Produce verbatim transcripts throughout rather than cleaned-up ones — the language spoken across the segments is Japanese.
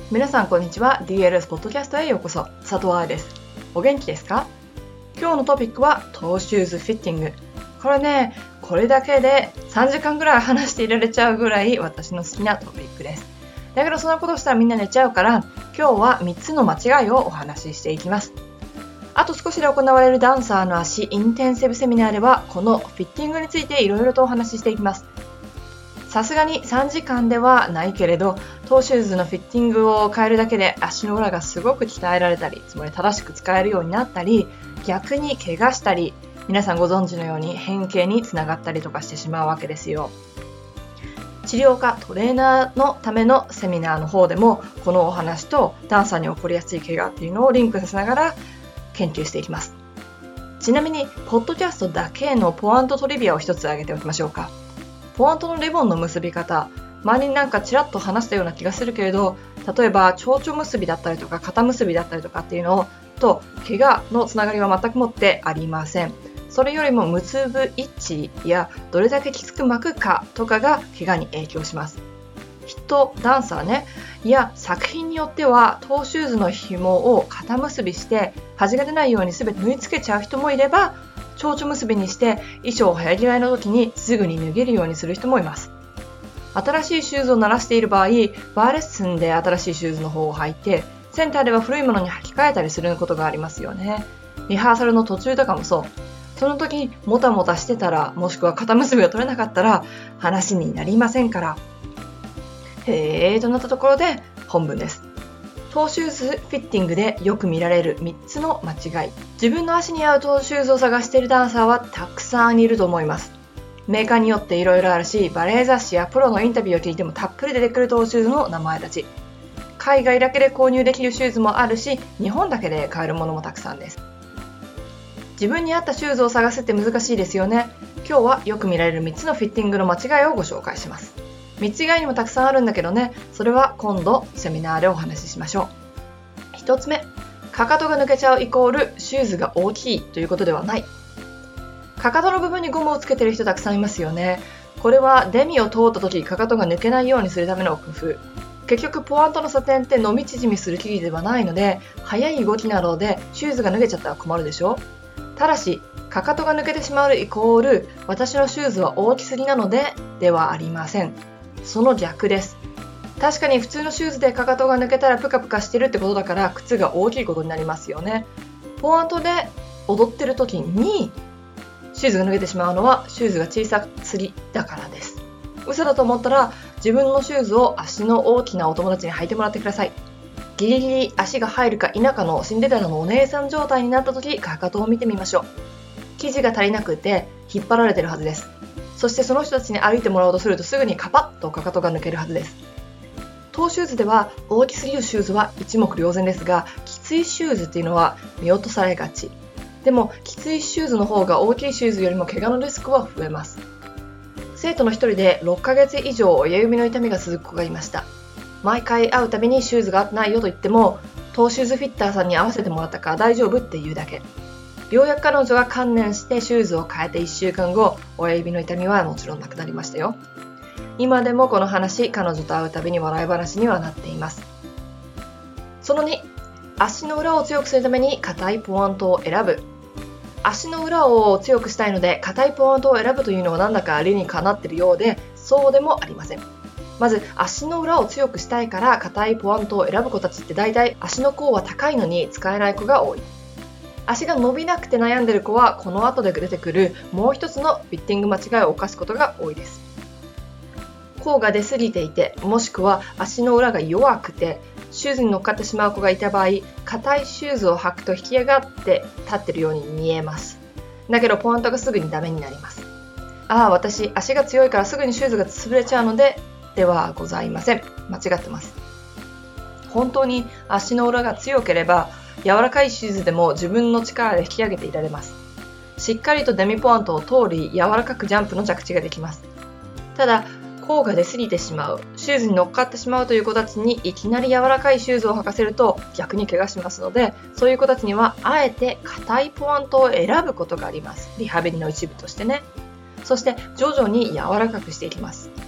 皆さんこんにちは。 ディーエルエス ポッドキャストへようこそ。佐藤愛です。お元気ですか？今日のトピックはトーシューズフィッティング。これね、これだけでさんじかんぐらい話していられちゃうぐらい私の好きなトピックです。だけどそんなことしたらみんな寝ちゃうから、今日はみっつの間違いをお話ししていきます。あと少しで行われるダンサーの足インテンシブセミナーでは、このフィッティングについていろいろとお話ししていきます。さすがにさんじかんではないけれど、トーシューズのフィッティングを変えるだけで足の裏がすごく鍛えられたり、つまり正しく使えるようになったり、逆に怪我したり、皆さんご存知のように変形につながったりとかしてしまうわけですよ。治療家トレーナーのためのセミナーの方でも、このお話とダンサーに起こりやすい怪我っていうのをリンクさせながら研究していきます。ちなみにポッドキャストだけのポアントトリビアを一つ挙げておきましょうか。ポアントのリボンの結び方、前になんかちらっと話したような気がするけれど、例えば蝶々結びだったりとか肩結びだったりとかっていうのと怪我のつながりは全くもってありません。それよりも結ぶ位置やどれだけきつく巻くかとかが怪我に影響します。人、ダンサーね、いや作品によってはトーシューズの紐を肩結びして端が出ないように全て縫い付けちゃう人もいれば、蝶々結びにして衣装を流行り替えの時にすぐに脱げるようにする人もいます。新しいシューズを鳴らしている場合、バーレッスンで新しいシューズの方を履いて、センターでは古いものに履き替えたりすることがありますよね。リハーサルの途中とかもそう。その時にもたもたしてたら、もしくは肩結びが取れなかったら話になりませんから。へーとなったところで本文です。トーシューズフィッティングでよく見られるみっつの間違い。自分の足に合うトーシューズを探しているダンサーはたくさんいると思います。メーカーによっていろいろあるし、バレエ雑誌やプロのインタビューを聞いてもたっぷり出てくるトーシューズの名前たち。海外だけで購入できるシューズもあるし、日本だけで買えるものもたくさんです。自分に合ったシューズを探すって難しいですよね。今日はよく見られるみっつのフィッティングの間違いをご紹介します。みっつ以外にもたくさんあるんだけどね、それは今度セミナーでお話ししましょう。ひとつめ、かかとが抜けちゃうイコールシューズが大きいということではない。かかとの部分にゴムをつけている人たくさんいますよね。これはデミを通った時かかとが抜けないようにするための工夫。結局ポアントのサテンって伸び縮みする生地ではないので、速い動きなどでシューズが脱げちゃったら困るでしょ。ただしかかとが抜けてしまうイコール私のシューズは大きすぎなのでではありません。その逆です。確かに普通のシューズでかかとが抜けたらプカプカしてるってことだから、靴が大きいことになりますよね。ポアントで踊ってる時にシューズが脱げてしまうのはシューズが小さすぎだからです。嘘だと思ったら自分のシューズを足の大きなお友達に履いてもらってください。ギリギリ足が入るか否かのシンデレラのお姉さん状態になった時、かかとを見てみましょう。生地が足りなくて引っ張られてるはずです。そしてその人たちに歩いてもらおうとするとすぐにカパッとかかとが抜けるはずです。トーシューズでは大きすぎるシューズは一目瞭然ですが、きついシューズっていうのは見落とされがち。でもきついシューズの方が大きいシューズよりも怪我のリスクは増えます。生徒の一人でろっかげつ以上親指の痛みが続く子がいました。毎回会うたびにシューズが合ってないよと言っても、トーシューズフィッターさんに合わせてもらったから大丈夫って言うだけ。ようやく彼女が観念してシューズを変えていっしゅうかんご、親指の痛みはもちろんなくなりましたよ。今でもこの話、彼女と会うたびに笑い話にはなっています。そのに、足の裏を強くするために硬いポアントを選ぶ。足の裏を強くしたいので硬いポアントを選ぶというのはなんだか理にかなっているようで、そうでもありません。まず足の裏を強くしたいから硬いポアントを選ぶ子たちって大体足の甲は高いのに使えない子が多い。足が伸びなくて悩んでる子はこの後で出てくるもう一つのフィッティング間違いを犯すことが多いです。甲が出過ぎていて、もしくは足の裏が弱くてシューズに乗っかってしまう子がいた場合、硬いシューズを履くと引き上がって立ってるように見えます。だけどポアントがすぐにダメになります。ああ、私足が強いからすぐにシューズが潰れちゃうのでではございません。間違ってます。本当に足の裏が強ければ柔らかいシューズでも自分の力で引き上げていられます。しっかりとデミポアントを通り柔らかくジャンプの着地ができます。ただ甲が出過ぎてしまう、シューズに乗っかってしまうという子たちにいきなり柔らかいシューズを履かせると逆に怪我しますので、そういう子たちにはあえて硬いポアントを選ぶことがあります。リハビリの一部としてね。そして徐々に柔らかくしていきます。つ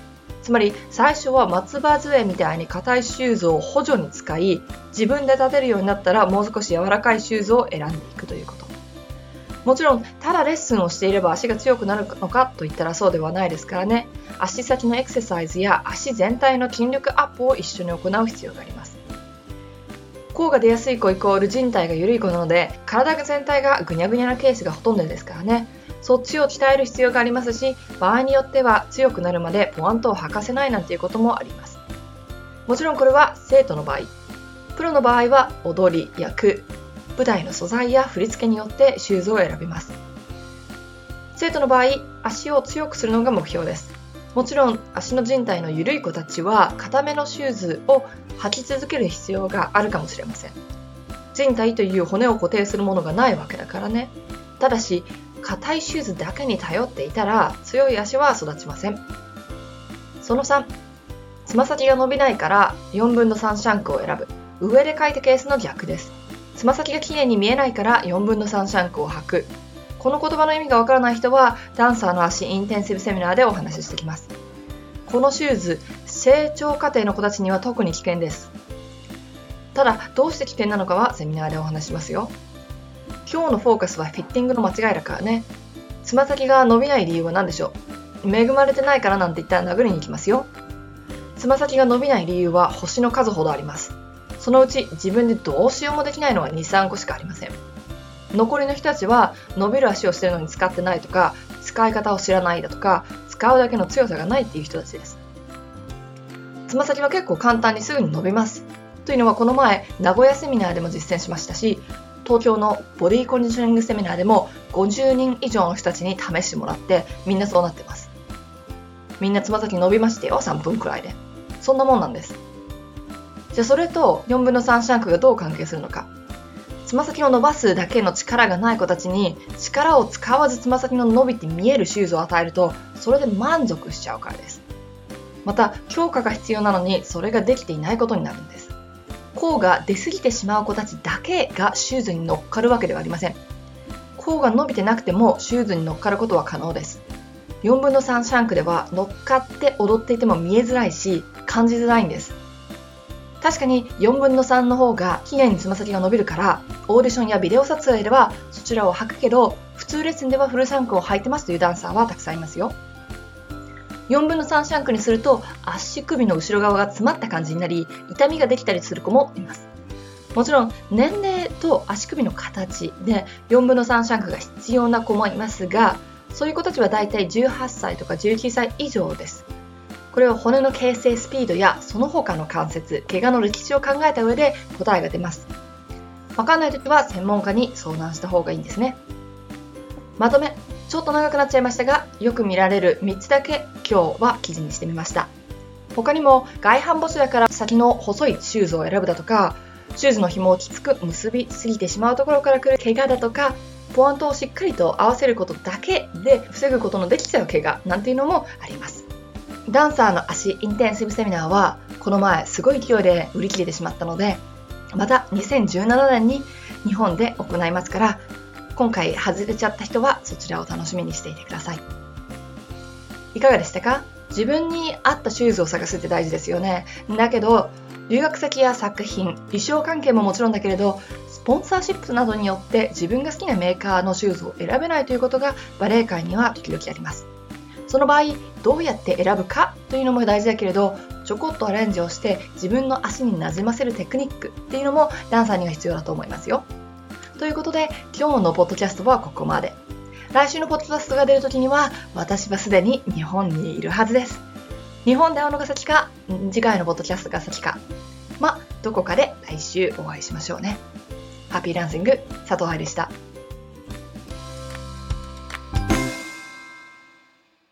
つまり最初は松葉杖みたいに硬いシューズを補助に使い、自分で立てるようになったらもう少し柔らかいシューズを選んでいくということ。もちろんただレッスンをしていれば足が強くなるのかといったらそうではないですからね。足先のエクササイズや足全体の筋力アップを一緒に行う必要があります。甲が出やすい子イコール人体が緩い子なので、体全体がぐにゃぐにゃなケースがほとんどですからね。そっちを鍛える必要がありますし、場合によっては強くなるまでポワントを履かせないなんていうこともあります。もちろんこれは生徒の場合。プロの場合は踊り、役、舞台の素材や振り付けによってシューズを選びます。生徒の場合、足を強くするのが目標です。もちろん足の靭帯の緩い子たちは硬めのシューズを履き続ける必要があるかもしれません。靭帯という骨を固定するものがないわけだからね。ただし硬いシューズだけに頼っていたら強い足は育ちません。そのさん、つま先が伸びないからよんぶんのさんシャンクを選ぶ。上で書いたケースの逆です。つま先がきれいに見えないからよんぶんのさんシャンクを履く。この言葉の意味がわからない人はダンサーの足インテンシブセミナーでお話ししてきます。このシューズ、成長過程の子たちには特に危険です。ただどうして危険なのかはセミナーでお話しますよ。今日のフォーカスはフィッティングの間違いだからね。つま先が伸びない理由は何でしょう。恵まれてないからなんて言ったら殴りに行きますよ。つま先が伸びない理由は星の数ほどあります。そのうち自分でどうしようもできないのはに、さんこしかありません。残りの人たちは伸びる足をしてるのに使ってないとか、使い方を知らないだとか、使うだけの強さがないっていう人たちです。つま先は結構簡単にすぐに伸びます。というのはこの前名古屋セミナーでも実践しましたし、東京のボディコンディショニングセミナーでもごじゅうにん以上の人たちに試してもらってみんなそうなってます。みんなつま先伸びましてよ、さんぷんくらいで。そんなもんなんです。じゃあそれとよんぶんのさんシャンクがどう関係するのか。つま先を伸ばすだけの力がない子たちに力を使わずつま先の伸びて見えるシューズを与えるとそれで満足しちゃうからです。また強化が必要なのにそれができていないことになるんです。甲が出過ぎてしまう子たちだけがシューズに乗っかるわけではありません。甲が伸びてなくてもシューズに乗っかることは可能です。よんぶんのさんシャンクでは乗っかって踊っていても見えづらいし感じづらいんです。確かによんぶんのさんの方が綺麗につま先が伸びるからオーディションやビデオ撮影ではそちらを履くけど、普通レッスンではフルシャンクを履いてますというダンサーはたくさんいますよ。よんぶんのさんシャンクにすると足首の後ろ側が詰まった感じになり痛みができたりする子もいます。もちろん年齢と足首の形でよんぶんのさんシャンクが必要な子もいますが、そういう子たちはだいたいじゅうはっさいとかじゅうきゅうさい以上です。これは骨の形成スピードやその他の関節、怪我の歴史を考えた上で答えが出ます。わかんないときは専門家に相談した方がいいんですね。まとめ、ちょっと長くなっちゃいましたが、よく見られるみっつだけ今日は記事にしてみました。他にも外反母趾だから先の細いシューズを選ぶだとか、シューズの紐をきつく結びすぎてしまうところから来る怪我だとか、ポワントをしっかりと合わせることだけで防ぐことのできちゃう怪我なんていうのもあります。ダンサーの足インテンシブセミナーはこの前すごい勢いで売り切れてしまったので、またにせんじゅうななねんに日本で行いますから、今回外れちゃった人はそちらを楽しみにしていてください。いかがでしたか？自分に合ったシューズを探すって大事ですよね。だけど留学先や作品、衣装関係ももちろんだけれど、スポンサーシップなどによって自分が好きなメーカーのシューズを選べないということがバレエ界には時々あります。その場合どうやって選ぶかというのも大事だけれど、ちょこっとアレンジをして自分の足になじませるテクニックっていうのもダンサーには必要だと思いますよ。ということで今日のポッドキャストはここまで。来週のポッドキャストが出るときには私はすでに日本にいるはずです。日本で会うのが先か次回のポッドキャストが先か、まあどこかで来週お会いしましょうね。ハッピーダンシング佐藤愛でした。